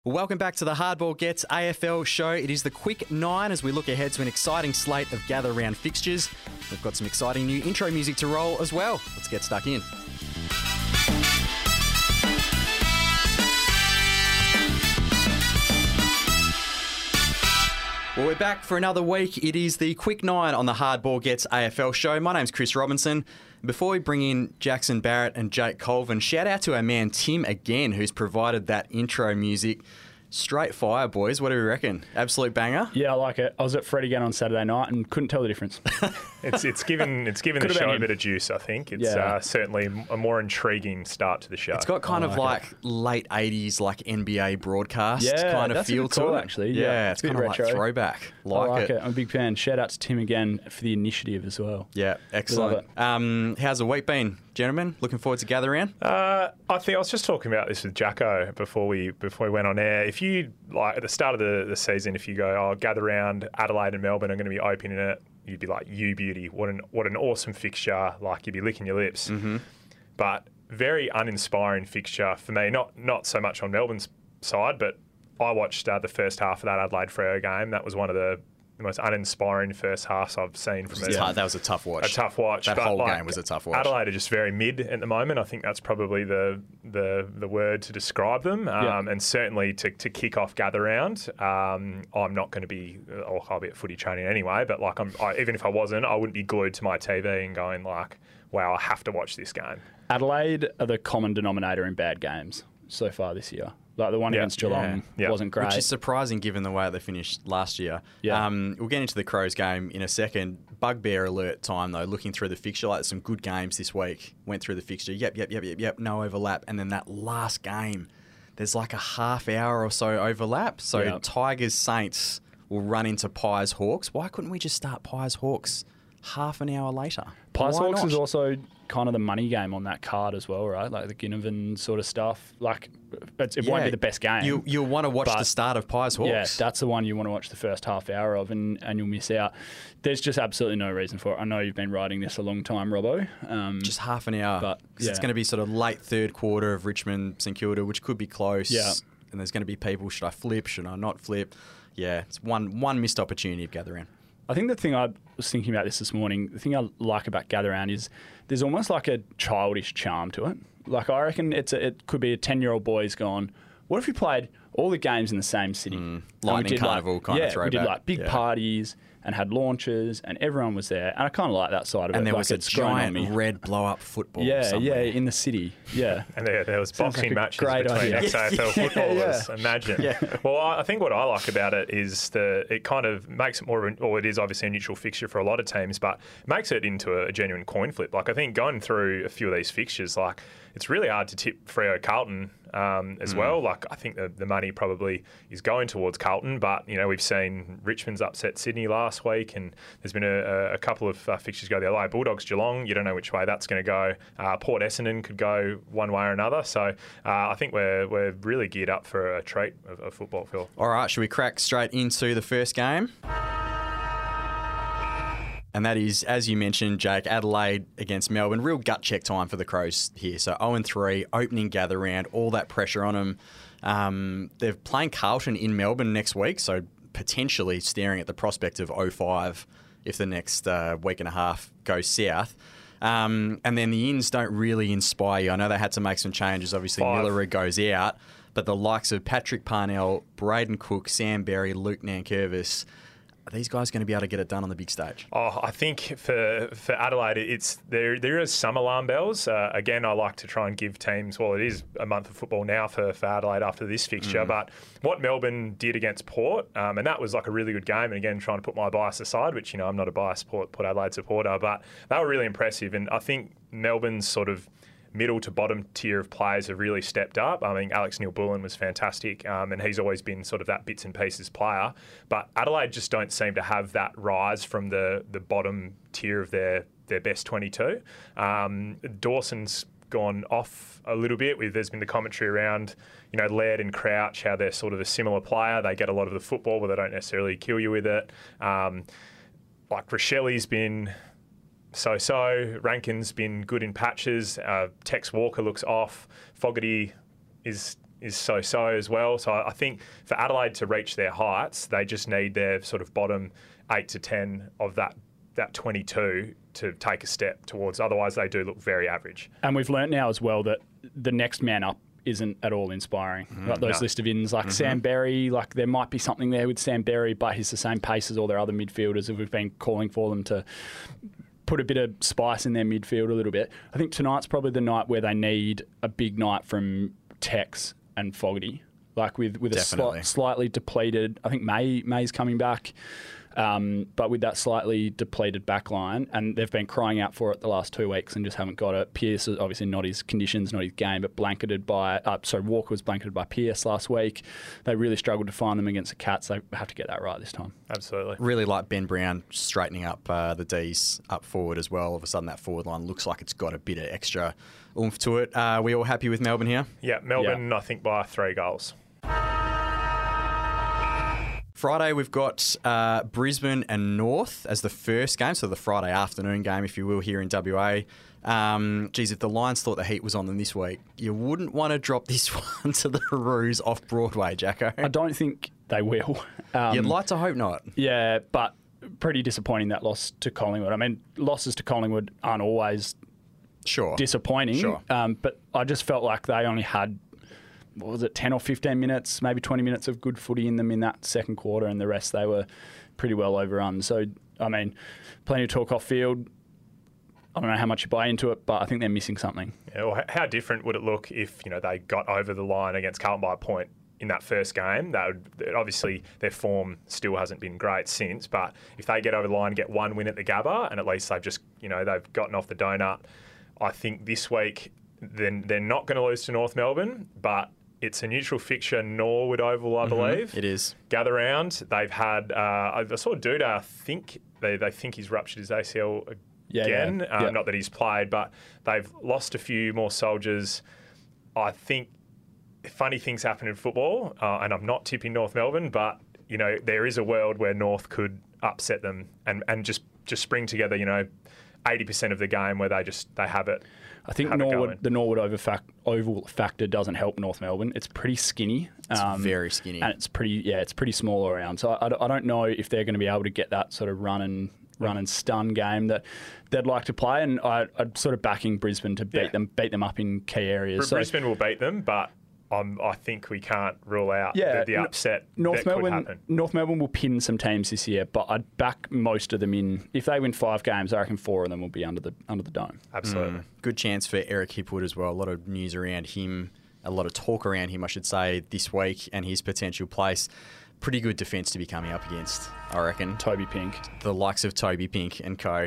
Welcome back to the Hardball Gets AFL show. It is the Quick 9 as we look ahead to an exciting slate of gather round fixtures. We've got some exciting new intro music to roll as well. Let's get stuck in. Well, we're back for another week. It is the Quick 9 on the Hardball Gets AFL show. My name's Chris Robinson. Before we bring in Jackson Barrett and Jake Colvin, shout out to our man Tim again, who's provided that intro music. Straight fire, boys. What do we reckon? Absolute banger? Yeah, I like it. I was at Fred again on Saturday night and couldn't tell the difference. It's given the show a bit of juice, I think. It's certainly a more intriguing start to the show. It's got kind of like late 80s like NBA broadcast kind of feel to cool, it. Actually. Yeah, it's kind of retro. like throwback. I like it. I'm a big fan. Shout out to Tim again for the initiative as well. Yeah, excellent. How's the week been, gentlemen? Looking forward to Gather Round? I think I was just talking about this with Jacko before we went on air. If you, like, at the start of the season, if you go, Gather Round, Adelaide and Melbourne are going to be opening it, you'd be like, you beauty, what an awesome fixture. Like, you'd be licking your lips. Mm-hmm. But very uninspiring fixture for me, not so much on Melbourne's side, but I watched the first half of that Adelaide-Freo game. That was one of the most uninspiring first halves I've seen from it. That was a tough watch. A tough watch. That whole game was a tough watch. Adelaide are just very mid at the moment. I think that's probably the word to describe them. And certainly to kick off Gather Round, I'm not going to be, I'll be at footy training anyway, but like even if I wasn't, I wouldn't be glued to my TV and going like, wow, I have to watch this game. Adelaide are the common denominator in bad games so far this year. Like the one against Geelong wasn't great. Which is surprising given the way they finished last year. Yeah. We'll get into the Crows game in a second. Bugbear alert time, though, looking through the fixture. Like some good games this week. Went through the fixture. Yep. No overlap. And then that last game, there's like a half hour or so overlap. So Tigers Saints will run into Pies Hawks. Why couldn't we just start Pies Hawks half an hour later? Pies Hawks is also kind of the money game on that card as well, right? Like the Ginnivan sort of stuff. Like it won't be the best game. You'll want to watch the start of Pies Hawks. Yeah, that's the one you want to watch the first half hour of, and you'll miss out. There's just absolutely no reason for it. I know you've been writing this a long time, Robbo. Just half an hour. But it's going to be sort of late third quarter of Richmond St Kilda, which could be close. Yeah. And there's going to be people, should I flip? Should I not flip? Yeah, it's one missed opportunity of Gather Round. I think the thing I was thinking about this morning, the thing I like about Gather Round is there's almost like a childish charm to it. Like I reckon it could be a 10-year-old boy's gone, what if we played all the games in the same city? Lightning Carnival kind of throwback. We did like big parties and had launches and everyone was there. And I kind of like that side of it. And there like was a giant red blow-up football somewhere. in the city. Yeah. And there was boxing matches between idea. ex-AFL footballers. Imagine. Yeah. Well, I think what I like about it is it kind of makes it more of it is obviously a neutral fixture for a lot of teams, but it makes it into a genuine coin flip. Like I think going through a few of these fixtures, like it's really hard to tip Freo Carlton as well. Like I think the money probably is going towards Carlton, but you know we've seen Richmond's upset Sydney last week, and there's been a couple of fixtures go the other way. Bulldogs Geelong, you don't know which way that's going to go. Port Essendon could go one way or another. So I think we're really geared up for a treat of football, Phil. All right, should we crack straight into the first game? And that is, as you mentioned, Jake, Adelaide against Melbourne. Real gut check time for the Crows here. So 0-3, opening Gather Round, all that pressure on them. They're playing Carlton in Melbourne next week, so potentially staring at the prospect of 0-5 if the next week and a half goes south. And then the ins don't really inspire you. I know they had to make some changes. Obviously, Miller goes out. But the likes of Patrick Parnell, Braden Cook, Sam Berry, Luke Nankervis, are these guys going to be able to get it done on the big stage? I think for Adelaide, there is some alarm bells. Again, I like to try and give teams, well, it is a month of football now for Adelaide after this fixture, but what Melbourne did against Port, and that was like a really good game, and again, trying to put my bias aside, which, you know, I'm not a biased Port Adelaide supporter, but they were really impressive, and I think Melbourne's sort of middle to bottom tier of players have really stepped up. I mean, Alex Neil-Bullen was fantastic, and he's always been sort of that bits and pieces player. But Adelaide just don't seem to have that rise from the bottom tier of their best 22. Dawson's gone off a little bit. There's been the commentary around, you know, Laird and Crouch, how they're sort of a similar player. They get a lot of the football, but they don't necessarily kill you with it. Like Rochelli's been so-so. Rankin's been good in patches. Tex Walker looks off. Fogarty is is so as well. So I think for Adelaide to reach their heights, they just need their sort of bottom 8 to 10 of that 22 to take a step towards. Otherwise, they do look very average. And we've learnt now as well that the next man up isn't at all inspiring. Like those list of ins, like Sam Berry, like there might be something there with Sam Berry, but he's the same pace as all their other midfielders, and we've been calling for them to put a bit of spice in their midfield a little bit. I think tonight's probably the night where they need a big night from Tex and Fogarty, like with a slightly depleted. I think May's coming back. But with that slightly depleted back line, and they've been crying out for it the last 2 weeks and just haven't got it. Pearce is obviously not his conditions, not his game, but Walker was blanketed by Pearce last week. They really struggled to find them against the Cats. They have to get that right this time. Absolutely. Really like Ben Brown straightening up the Ds up forward as well. All of a sudden that forward line looks like it's got a bit of extra oomph to it. We all happy with Melbourne here? Yeah, Melbourne, I think, by 3 goals. Friday, we've got Brisbane and North as the first game, so the Friday afternoon game, if you will, here in WA. If the Lions thought the heat was on them this week, you wouldn't want to drop this one to the Roos off Broadway, Jacko. I don't think they will. You'd like to hope not. Yeah, but pretty disappointing that loss to Collingwood. I mean, losses to Collingwood aren't always disappointing. Sure. But I just felt like they only had, 10 or 15 minutes, maybe 20 minutes of good footy in them in that second quarter, and the rest they were pretty well overrun. So, I mean, plenty of talk off field. I don't know how much you buy into it, but I think they're missing something. Yeah, well, how different would it look if they got over the line against Carlton by a point in that first game? Obviously their form still hasn't been great since, but if they get over the line and get one win at the Gabba, and at least they've just they've gotten off the donut, I think this week then they're not going to lose to North Melbourne, but it's a neutral fixture, Norwood Oval, I believe. It is. Gather round. They've had, I saw Duda, I think they think he's ruptured his ACL again. Not that he's played, but they've lost a few more soldiers. I think funny things happen in football, and I'm not tipping North Melbourne, but there is a world where North could upset them and just spring together, 80% of the game where they have it. I think the Norwood oval factor doesn't help North Melbourne. It's pretty skinny. It's very skinny. And it's pretty small all around. So I don't know if they're going to be able to get that sort of run and stun game that they'd like to play. And I'm sort of backing Brisbane to beat them up in key areas. Brisbane will beat them, but I think we can't rule out the upset that could happen. North Melbourne will pin some teams this year, but I'd back most of them in. If they win 5 games, I reckon 4 of them will be under the dome. Absolutely. Good chance for Eric Hipwood as well. A lot of news around him, a lot of talk around him, I should say, this week and his potential place. Pretty good defence to be coming up against, I reckon. Toby Pink. The likes of Toby Pink and co.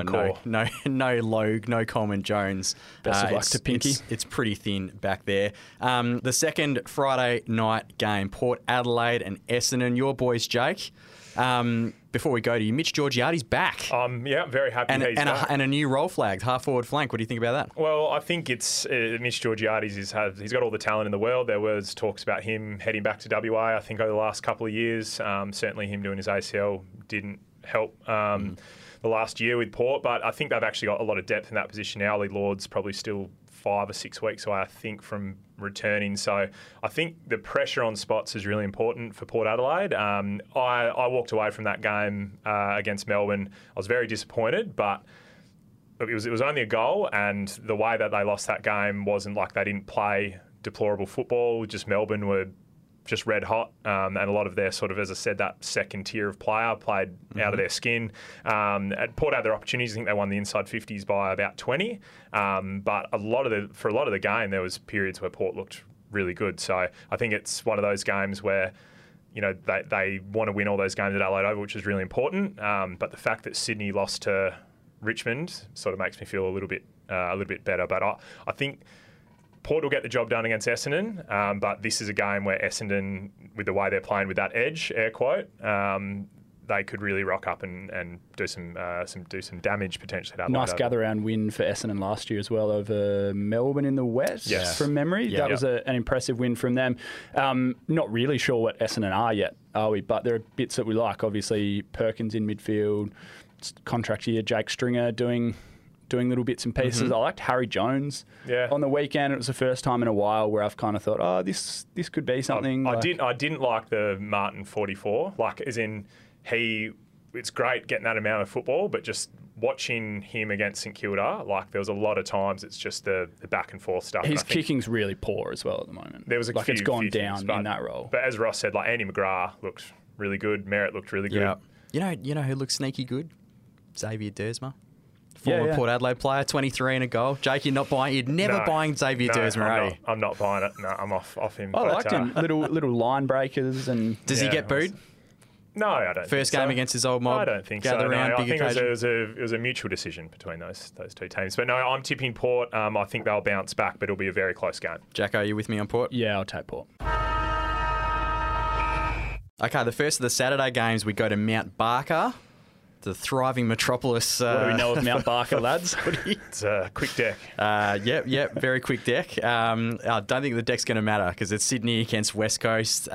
No Logue, no Coleman Jones. Best of luck to Pinky. It's pretty thin back there. The second Friday night game, Port Adelaide and Essendon. Your boys, Jake. Before we go to you, Mitch Georgiades back. Very happy he's back. And a new role flagged, half-forward flank. What do you think about that? Well, I think it's Mitch Georgiades. He's got all the talent in the world. There was talks about him heading back to WA, I think, over the last couple of years. Certainly him doing his ACL didn't help the last year with Port, but I think they've actually got a lot of depth in that position now. Lee Lord's probably still 5 or 6 weeks away, I think, from returning. So I think the pressure on spots is really important for Port Adelaide. I walked away from that game against Melbourne. I was very disappointed, but it was only a goal, and the way that they lost that game wasn't like they didn't play deplorable football. Just Melbourne were just red hot, and a lot of their sort of, as I said, that second tier of player played out of their skin. At Port had their opportunities. I think they won the inside 50s by about 20, but for a lot of the game there was periods where Port looked really good. So I think it's one of those games where they want to win all those games at Adelaide Oval, which is really important. But the fact that Sydney lost to Richmond sort of makes me feel a little bit better. But I think Port will get the job done against Essendon, but this is a game where Essendon, with the way they're playing with that edge, air quote, they could really rock up and do some damage potentially. Nice gather-round win for Essendon last year as well over Melbourne in the West, from memory. That was an impressive win from them. Not really sure what Essendon are yet, are we? But there are bits that we like. Obviously, Perkins in midfield, contract year, Jake Stringer doing doing little bits and pieces. I liked Harry Jones on the weekend. It was the first time in a while where I've kind of thought, oh, this could be something. I didn't like the Martin 44, like as in it's great getting that amount of football, but just watching him against St Kilda, like there was a lot of times it's just the back and forth stuff. His kicking's really poor as well at the moment. There was it's gone down in that role. But as Ross said, like Andy McGrath looked really good. Merritt looked really good. Yeah. You know who looks sneaky good? Xavier Dersma. Former Port Adelaide player, 23 and a goal. Jake, you're never buying Xavier Dersma, are you? I'm not buying it. No, I'm off him. I liked him. Little line breakers and. Does he get booed? No, I don't. First game against his old mob. I don't think so. No, I think it was a mutual decision between those two teams. But no, I'm tipping Port. I think they'll bounce back, but it'll be a very close game. Jacko, are you with me on Port? Yeah, I'll take Port. Okay, the first of the Saturday games, we go to Mount Barker, the thriving metropolis. What do we know of Mount Barker, lads? It's a quick deck. Yep, very quick deck. I don't think the deck's going to matter because it's Sydney against West Coast.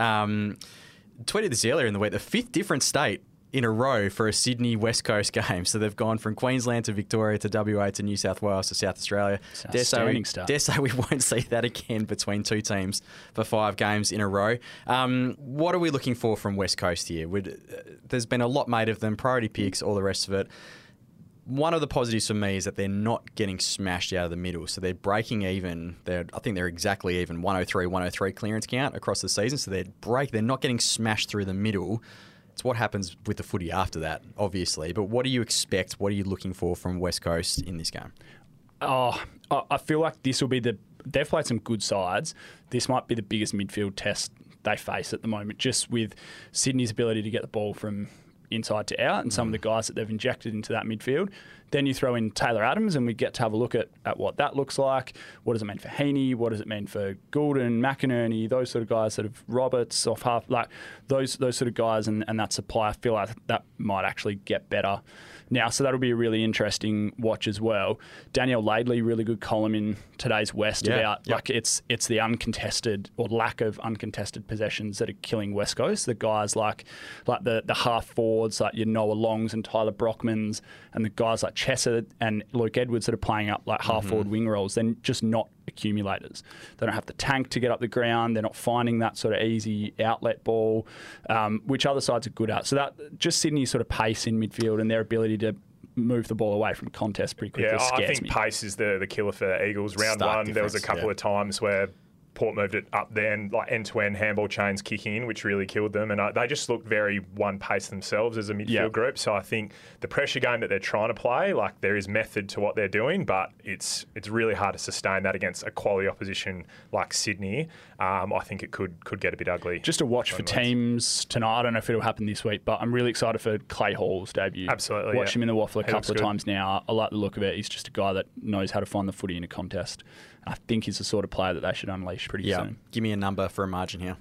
Tweeted this earlier in the week, the fifth different state in a row for a Sydney West Coast game. So they've gone from Queensland to Victoria to WA to New South Wales to South Australia. Dare say we won't see that again between two teams for 5 games in a row. What are we looking for from West Coast here? There's been a lot made of them, priority picks, all the rest of it. One of the positives for me is that they're not getting smashed out of the middle. So they're breaking even. I think they're exactly even, 103 clearance count across the season. So they're not getting smashed through the middle. It's what happens with the footy after that, obviously. But what do you expect? What are you looking for from West Coast in this game? Oh, I feel like this will be they've played some good sides. This might be the biggest midfield test they face at the moment, just with Sydney's ability to get the ball from inside to out and some of the guys that they've injected into that midfield. Then you throw in Taylor Adams and we get to have a look at what that looks like. What does it mean for Heaney? What does it mean for Goulden, McInerney, those sort of guys, sort of Roberts, off half, like those sort of guys and that supply. I feel like that might actually get better now. So that'll be a really interesting watch as well. Danielle Laidley, really good column in today's West about like it's the uncontested or lack of uncontested possessions that are killing West Coast. The guys like the half forwards like your Noah Longs and Tyler Brockmans and the guys like Chesser and Luke Edwards that are playing up like half forward wing roles. They're just not accumulators. They don't have the tank to get up the ground. They're not finding that sort of easy outlet ball, which other sides are good at. So that just Sydney's sort of pace in midfield and their ability to move the ball away from contest pretty quickly scares me. I think pace is the killer for the Eagles. Round one, there was a couple of times where Port moved it up there and like end-to-end handball chains kicking in, which really killed them. And they just looked very one-pace themselves as a midfield group. So I think the pressure game that they're trying to play, like there is method to what they're doing, but it's really hard to sustain that against a quality opposition like Sydney. I think it could get a bit ugly. Just a watch for teams tonight. I don't know if it'll happen this week, but I'm really excited for Clay Hall's debut. Absolutely. Watched him in the Waffle a couple of times now. I like the look of it. He's just a guy that knows how to find the footy in a contest. I think he's the sort of player that they should unleash pretty soon. Give me a number for a margin here.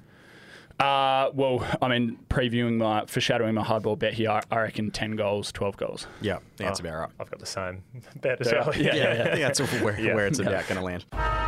Well, I mean, foreshadowing my hardball bet here, I reckon 10 goals, 12 goals. Yeah, I think that's about right. I've got the same bet as well. Yeah, I think that's where it's about going to land.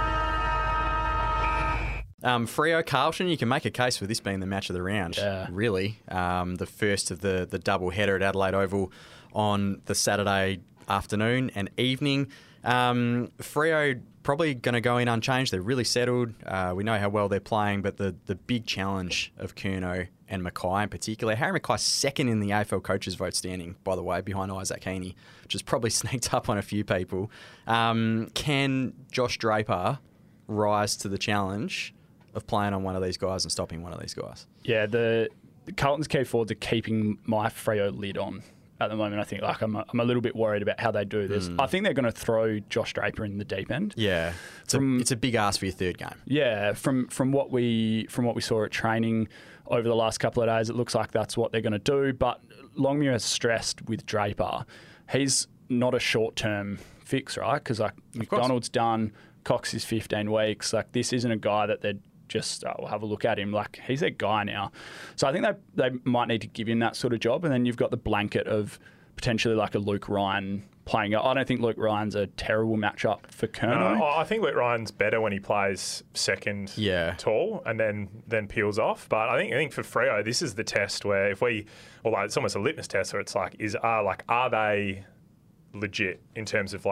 Freo Carlton, you can make a case for this being the match of the round, really. The first of the double header at Adelaide Oval on the Saturday afternoon and evening. Freo probably going to go in unchanged. They're really settled. We know how well they're playing, but the big challenge of Curnow and Mackay in particular. Harry Mackay's second in the AFL coaches vote standing, by the way, behind Isaac Heaney, which has probably sneaked up on a few people. Can Josh Draper rise to the challenge of playing on one of these guys and stopping one of these guys? Yeah, the Carlton's key forwards are keeping my Freo lid on at the moment. I think I'm a little bit worried about how they do this. I think they're going to throw Josh Draper in the deep end. Yeah, it's a big ask for your third game. Yeah, from what we saw at training over the last couple of days, it looks like that's what they're going to do. But Longmuir has stressed with Draper, he's not a short-term fix, right? Because like McDonald's done, Cox is 15 weeks. Like this isn't a guy that they're just we'll have a look at him. Like he's their guy now. So I think they might need to give him that sort of job. And then you've got the blanket of potentially like a Luke Ryan playing. I don't think Luke Ryan's a terrible matchup for Curnow. No, I think Luke Ryan's better when he plays second tall and then peels off. But I think for Freo, this is the test where it's almost a litmus test where it's like, are they legit in terms of like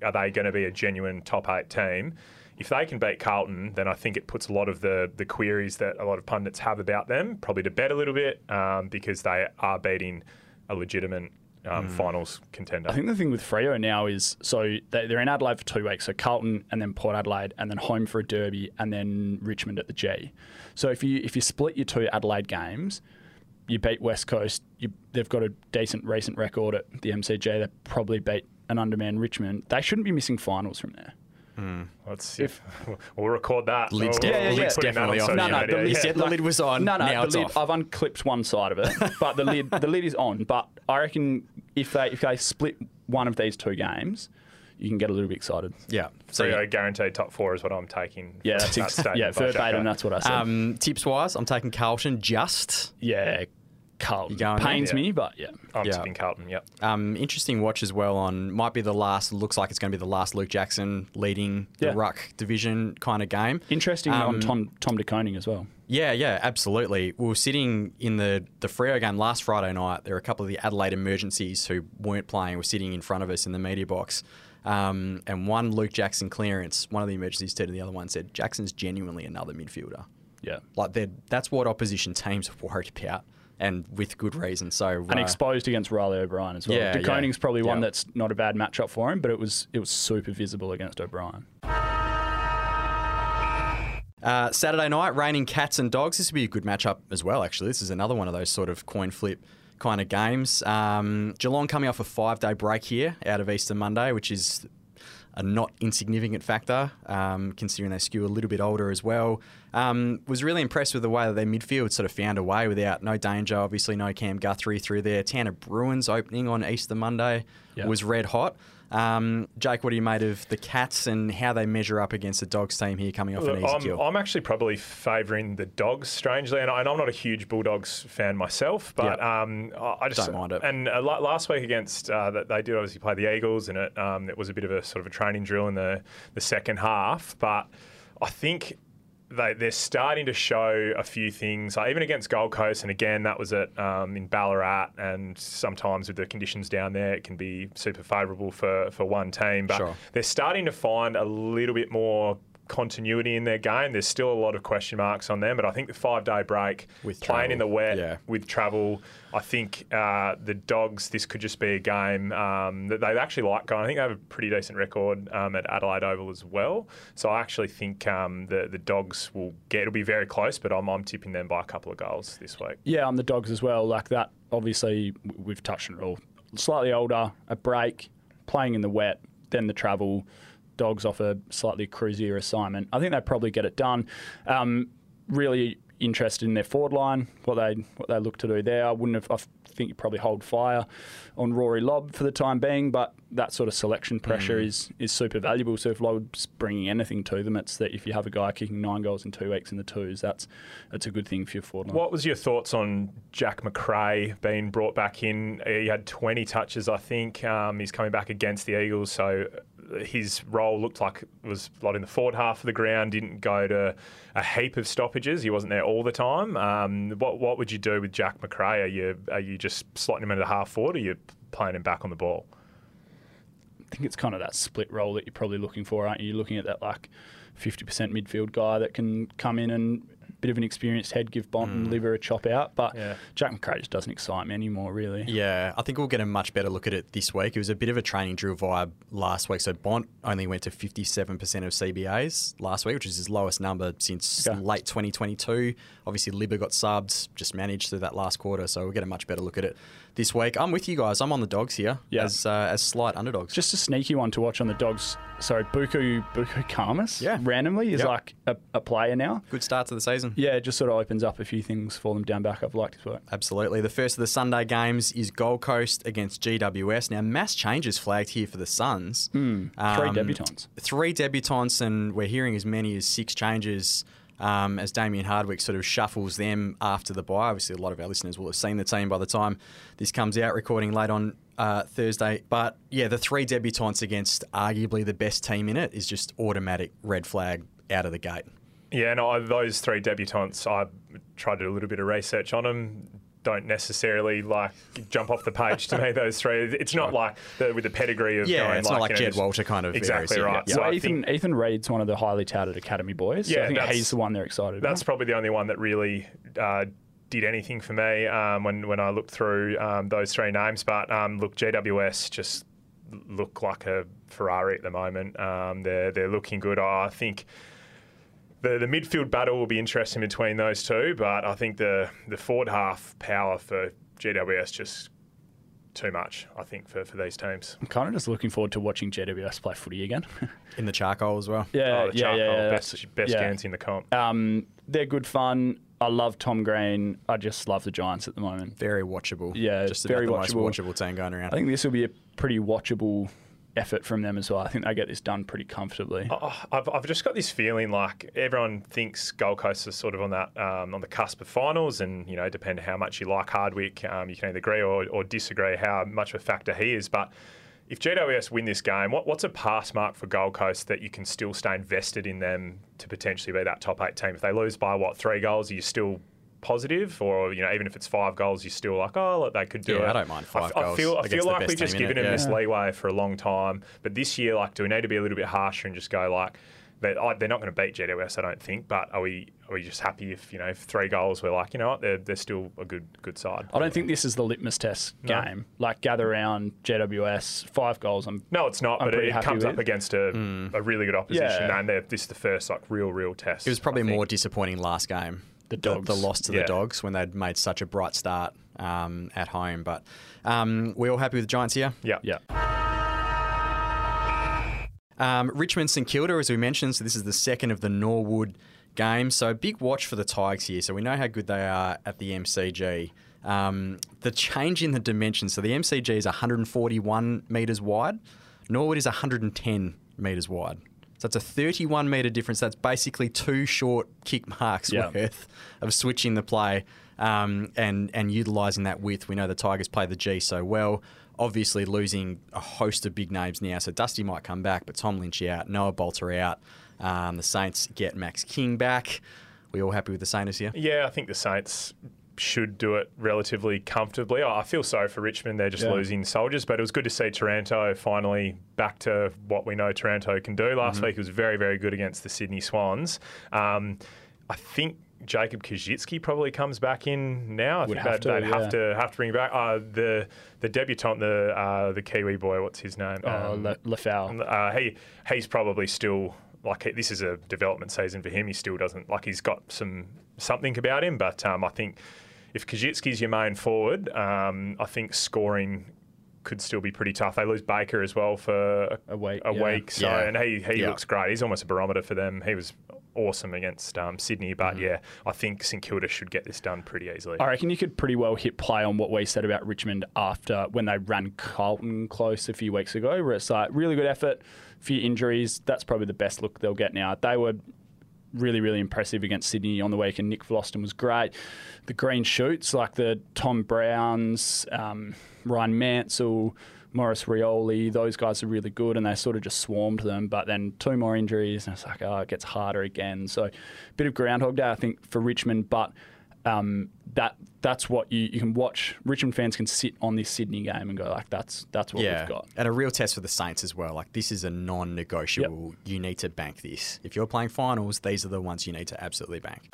are they going to be a genuine top 8 team? If they can beat Carlton, then I think it puts a lot of the queries that a lot of pundits have about them probably to bed a little bit, because they are beating a legitimate finals contender. I think the thing with Freo now is, so they're in Adelaide for 2 weeks, so Carlton and then Port Adelaide and then home for a derby and then Richmond at the G. So if you split your 2 Adelaide games, you beat West Coast, they've got a decent recent record at the MCG, they probably beat an undermanned Richmond. They shouldn't be missing finals from there. We'll record that. Lid's definitely off. The lid was on. Now it's off. I've unclipped one side of it, but the lid is on. But I reckon if they split one of these 2 games, you can get a little bit excited. Yeah. So guaranteed top 4 is what I'm taking. Yeah, that's verbatim. That's what I said. Tips wise, I'm taking Carlton just. Yeah. Carlton pains me, but yeah. I'm tipping Carlton, yep. Interesting watch as well on, might be the last, looks like it's going to be the last Luke Jackson leading the Ruck division kind of game. Interesting on Tom de Koning as well. Yeah, absolutely. We were sitting in the Freo game last Friday night. There were a couple of the Adelaide emergencies who weren't playing, were sitting in front of us in the media box. And one Luke Jackson clearance, one of the emergencies said, and the other one said, Jackson's genuinely another midfielder. Yeah. That's what opposition teams are worried about. And with good reason. So and exposed against Riley O'Brien as well. De Koning's probably one that's not a bad matchup for him, but it was super visible against O'Brien. Saturday night, raining Cats and Dogs. This would be a good matchup as well, actually. This is another one of those sort of coin flip kind of games. Geelong coming off a 5-day break here out of Easter Monday, which is a not insignificant factor, considering they skew a little bit older as well. Was really impressed with the way that their midfield sort of found a way without no danger, obviously no Cam Guthrie through there. Tanner Bruins opening on Easter Monday was red hot. Jake, what do you made of the Cats and how they measure up against the Dogs team here coming off an easy kill? I'm actually probably favouring the Dogs, strangely, and I'm not a huge Bulldogs fan myself, but I just don't mind it. And last week against, they did obviously play the Eagles, and it was a bit of a sort of a training drill in the second half, but I think they're starting to show a few things, even against Gold Coast, and again, that was in Ballarat, and sometimes with the conditions down there, it can be super favourable for one team, but they're starting to find a little bit more continuity in their game. There's still a lot of question marks on them, but I think the 5-day break, with playing in the wet, with travel, I think the Dogs, this could just be a game that they actually like going. I think they have a pretty decent record at Adelaide Oval as well. So I actually think the Dogs it'll be very close, but I'm tipping them by a couple of goals this week. Yeah, I'm the Dogs as well. Like that, obviously, we've touched on it all. Slightly older, a break, playing in the wet, then the travel. Dogs off a slightly cruisier assignment. I think they probably get it done. Really interested in their forward line, what they look to do there. I think you probably hold fire on Rory Lobb for the time being, but that sort of selection pressure is super valuable. So if Lobb's bringing anything to them, it's that if you have a guy kicking 9 goals in 2 weeks in the twos, that's a good thing for your forward line. What was your thoughts on Jack Macrae being brought back in? He had 20 touches, I think. He's coming back against the Eagles, so his role looked like it was a lot in the forward half of the ground, didn't go to a heap of stoppages. He wasn't there all the time. What would you do with Jack Macrae? Are you just slotting him into half forward, or are you playing him back on the ball? I think it's kind of that split role that you're probably looking for, aren't you? You're looking at that 50% midfield guy that can come in and bit of an experienced head, give Bont and Liver a chop out. But Jack Macrae just doesn't excite me anymore, really. Yeah, I think we'll get a much better look at it this week. It was a bit of a training drill vibe last week. So Bont only went to 57% of CBAs last week, which is his lowest number since late 2022. Obviously, Liver got subbed, just managed through that last quarter. So we'll get a much better look at it this week. I'm with you guys. I'm on the Dogs here as slight underdogs. Just a sneaky one to watch on the Dogs. Sorry, Buku Khamis randomly is like a player now. Good start to the season. Yeah, it just sort of opens up a few things for them down back. I've liked his work. Absolutely. The first of the Sunday games is Gold Coast against GWS. Now, mass changes flagged here for the Suns. 3 debutants. 3 debutants, and we're hearing as many as 6 changes as Damien Hardwick sort of shuffles them after the bye. Obviously, a lot of our listeners will have seen the team by the time this comes out, recording late on Thursday. But, yeah, the 3 debutants against arguably the best team in it is just automatic red flag out of the gate. Yeah, no, those 3 debutants, I tried to do a little bit of research on them. don't necessarily like jump off the page to me. Those three, it's not like with the pedigree of going it's not like Jed Walter kind of exactly areas. right. Yeah. So Well, I think Ethan Reed's one of the highly touted academy boys. So I think he's the one they're excited about. that's probably the only one that really did anything for me when I looked through those three names. But look, GWS just look like a Ferrari at the moment. They're looking good. I think the midfield battle will be interesting between those two, but I think the forward half power for GWS just too much, I think, for these teams. I'm kind of just looking forward to watching GWS play footy again. In the charcoal as well. The charcoal, best yeah. Gans in the comp. They're good fun. I love Tom Green. I just love the Giants at the moment. Very watchable. Yeah, just very about the watchable. most watchable team going around. I think this will be a pretty watchable effort from them as well. I think they get this done pretty comfortably. I've just got this feeling like everyone thinks Gold Coast is sort of on that on the cusp of finals, and depending how much you like Hardwick, you can either agree or disagree how much of a factor he is. But if GWS win this game, what's a pass mark for Gold Coast that you can still stay invested in them to potentially be that top 8 team? If they lose by 3 goals, are you still positive, or even if it's 5 goals, you're still like, oh, they could do it. I don't mind 5 goals. I feel like we've just given them this Yeah. leeway for a long time, but this year, do we need to be a little bit harsher and just go like, they're not going to beat GWS, I don't think, but are we just happy if 3 goals, we're like, they're still a good side. I don't think this is the litmus test game. Like, gather around GWS, 5 goals. No, it's not, but pretty it happy comes with. up against a really good opposition, Yeah. and this is the first real test. It was probably I think. more disappointing last game. The Dogs. The loss to the Dogs when they'd made such a bright start at home. But we're all happy with the Giants here. Yeah. Richmond St Kilda, as we mentioned, so this is the second of the Norwood games. So big watch for the Tigers here. So we know how good they are at the MCG. The change in the dimensions. So the MCG is 141 metres wide. Norwood is 110 metres wide. So it's a 31 metre difference. That's basically 2 short kick marks worth of switching the play and utilising that width. We know the Tigers play the G so well. Obviously losing a host of big names now. So Dusty might come back, but Tom Lynch out, Noah Bolter out. The Saints get Max King back. We all happy with the Saints here? Yeah, I think the Saints should do it relatively comfortably. I feel sorry for Richmond. They're just losing soldiers, but it was good to see Taranto finally back to what we know Taranto can do. Last week it was very, very good against the Sydney Swans. I think Jacob Kajitsky probably comes back in now. I think they'd have to bring back the debutant, the Kiwi boy. What's his name? Lafau. He's probably still this is a development season for him. He still doesn't he's got something about him, but I think if Kajitsky's your main forward, I think scoring could still be pretty tough. They lose Baker as well for a week. So and he looks great. He's almost a barometer for them. He was awesome against Sydney, but I think St Kilda should get this done pretty easily. I reckon you could pretty well hit play on what we said about Richmond after when they ran Carlton close a few weeks ago, where it's like really good effort, few injuries. That's probably the best look they'll get now. They were really, really impressive against Sydney on the weekend. Nick Vlosten was great. The green shoots, like the Tom Browns, Ryan Mansell, Morris Rioli, those guys are really good, and they sort of just swarmed them. But then 2 more injuries, and it's like, it gets harder again. So a bit of Groundhog Day, I think, for Richmond. But that's what you can watch. Richmond fans can sit on this Sydney game and go, like, that's what we've got. And a real test for the Saints as well. Like, this is a non-negotiable. Yep. You need to bank this. If you're playing finals, these are the ones you need to absolutely bank.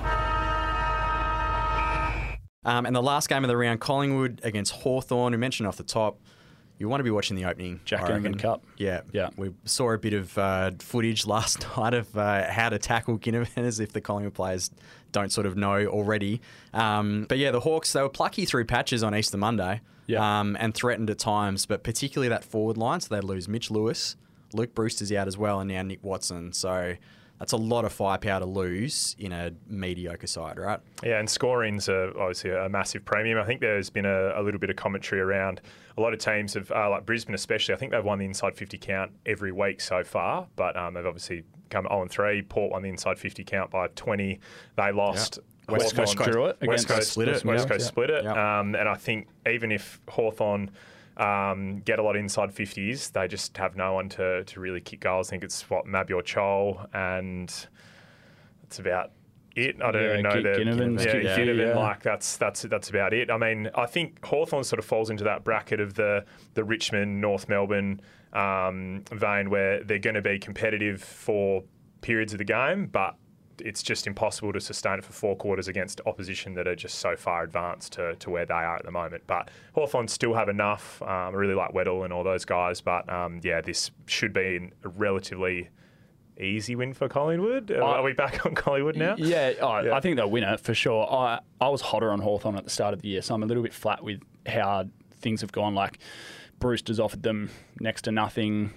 And the last game of the round, Collingwood against Hawthorn. We mentioned off the top, you want to be watching the opening. Jack Inman Cup. Yeah. We saw a bit of footage last night of how to tackle Ginnivan as if the Collingwood players don't sort of know already. But yeah, the Hawks, they were plucky through patches on Easter Monday and threatened at times, but particularly that forward line. So they lose Mitch Lewis, Luke Brewster's out as well, and now Nick Watson. So that's a lot of firepower to lose in a mediocre side, right? Yeah, and scoring's obviously a massive premium. I think there's been a little bit of commentary around a lot of teams have, like Brisbane especially, I think they've won the inside 50 count every week so far, but they've obviously come 0-3. Port won the inside 50 count by 20. They lost. Yep. West Coast drew it. West Coast split it. Yep. And I think even if Hawthorn get a lot of inside 50s, they just have no one to really kick goals. I think it's Mabior Chol, and it's about it. I don't even know Ginnivan's Ginnivan, like that's about it. I mean, I think Hawthorn sort of falls into that bracket of the Richmond, North Melbourne vein where they're going to be competitive for periods of the game, but it's just impossible to sustain it for 4 quarters against opposition that are just so far advanced to where they are at the moment. But Hawthorn still have enough. I really like Weddle and all those guys, but this should be a relatively easy win for Collingwood. Are we back on Collingwood now? Yeah, I think they'll win it for sure. I was hotter on Hawthorn at the start of the year, so I'm a little bit flat with how things have gone. Like, Brewster's offered them next to nothing.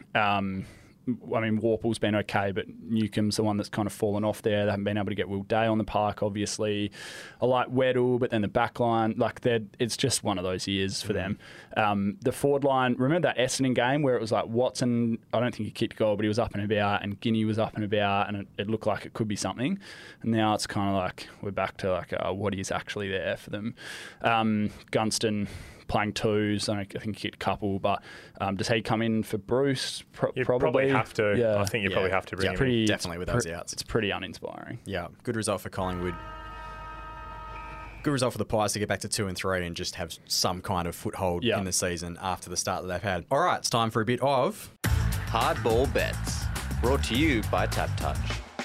I mean, Warple's been okay, but Newcomb's the one that's kind of fallen off there. They haven't been able to get Will Day on the park, obviously. I like Weddle, but then the back line, it's just one of those years for them. The forward line, remember that Essendon game where it was like Watson, I don't think he kicked a goal, but he was up and about, and Guinea was up and about, and it looked like it could be something. And now it's kind of like we're back to what is actually there for them. Gunston playing twos, I think he kicked a couple, but does he come in for Bruce? Probably have to. Yeah. I think you probably have to bring him in. Definitely with those outs. It's pretty uninspiring. Yeah, good result for Collingwood. Good result for the Pies to get back to 2 and 3 and just have some kind of foothold in the season after the start that they've had. All right, it's time for a bit of Hardball Bets, brought to you by Tap Touch.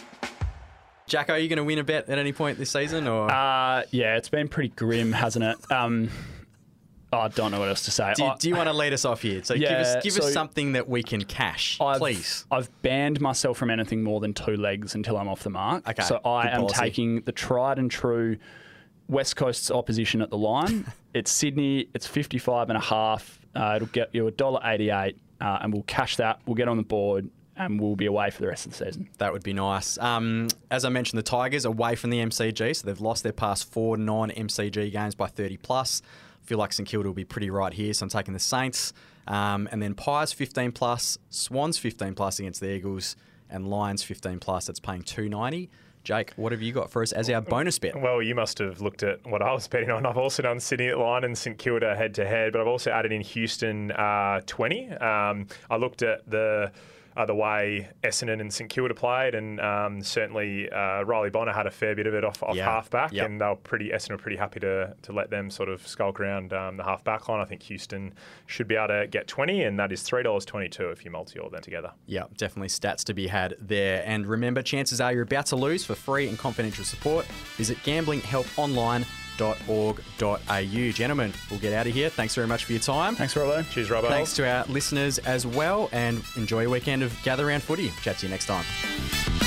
Jacko, are you going to win a bet at any point this season? Or it's been pretty grim, hasn't it? I don't know what else to say. Do you want to lead us off here? So give us something that we can cash, please. I've banned myself from anything more than 2 legs until I'm off the mark. Okay, so I am taking the tried and true West Coast's opposition at the line. It's Sydney. It's 55.5. It'll get you $1.88, and we'll cash that. We'll get on the board, and we'll be away for the rest of the season. That would be nice. As I mentioned, the Tigers away from the MCG, so they've lost their past 4 non-MCG games by 30+. Feel like St Kilda will be pretty right here, so I'm taking the Saints. And then Pies 15+, Swans 15+ against the Eagles, and Lions 15+. That's paying $2.90. Jake, what have you got for us as our bonus bet? Well, you must have looked at what I was betting on. I've also done Sydney at line and St Kilda head-to-head, but I've also added in Houston 20. I looked at the way Essendon and St Kilda played, and certainly Riley Bonner had a fair bit of it off half-back, and Essendon were pretty happy to let them sort of skulk around the half-back line. I think Houston should be able to get 20, and that is $3.22 if you multi all them together. Yeah, definitely stats to be had there. And remember, chances are you're about to lose. For free and confidential support, visit gamblinghelponline.org.au. Gentlemen, we'll get out of here. Thanks very much for your time. Thanks, Robbo. Cheers, Robbo. Thanks to our listeners as well, and enjoy your weekend of Gather Round Footy. Chat to you next time.